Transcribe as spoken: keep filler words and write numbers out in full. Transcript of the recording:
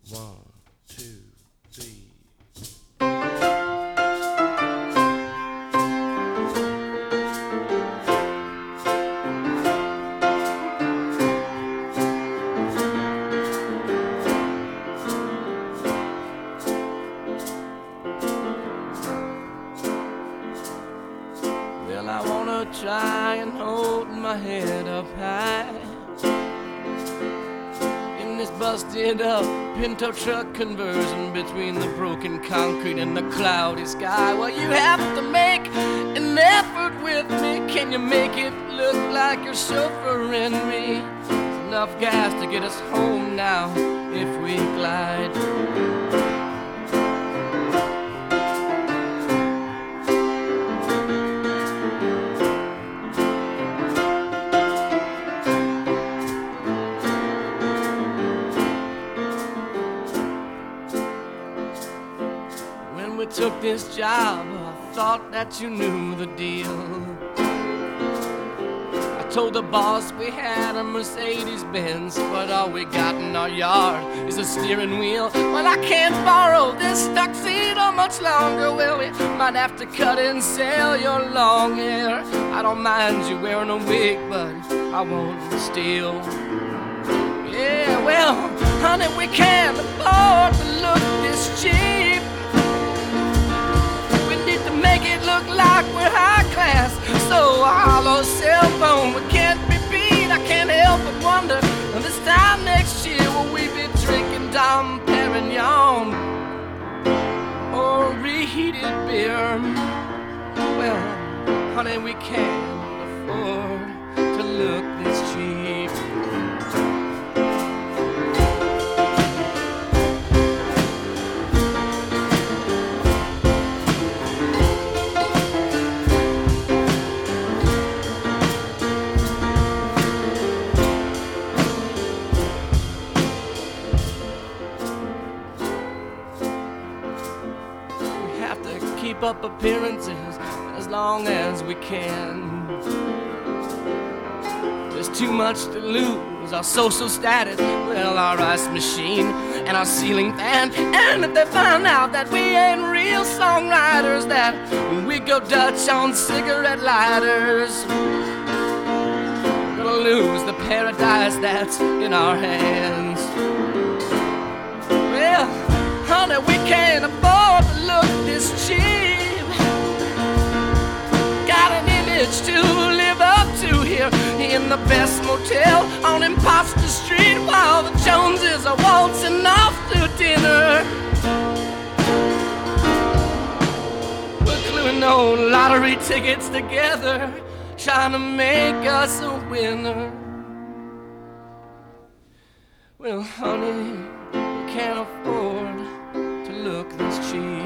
One, two, three. Well, I wanna try and hold my head up high in this busted up Pinto truck conversion between the broken concrete and the cloudy sky. Well, you have to make an effort with me. Can you make it look like you're chauffeuring me? There's enough gas to get us home now if we glide. When we took this job, I thought that you knew the deal. I told the boss we had a Mercedes-Benz, but all we got in our yard is a steering wheel. Well, I can't borrow this tuxedo much longer. Well, we might have to cut and sell your long hair. I don't mind you wearing a wig, but I won't steal. Yeah, well, honey, we can't afford to look this cheap. Make it look like we're high class. So a hollow cell phone, we can't be beat. I can't help but wonder, this time next year will we be drinking Dom Perignon or reheated beer? Well, honey, we can't afford to look this cheap. Keep up appearances as long as we can. There's too much to lose, our social status, well, our ice machine and our ceiling fan. And if they find out that we ain't real songwriters, that we go Dutch on cigarette lighters, we're gonna lose the paradise that's in our hands. Well, honey, we can't afford to look this cheap. Got an image to live up to here in the best motel on Imposter Street, while the Joneses are waltzing off to dinner. We're gluing those lottery tickets together, trying to make us a winner. Well, honey, we can't afford to look this cheap.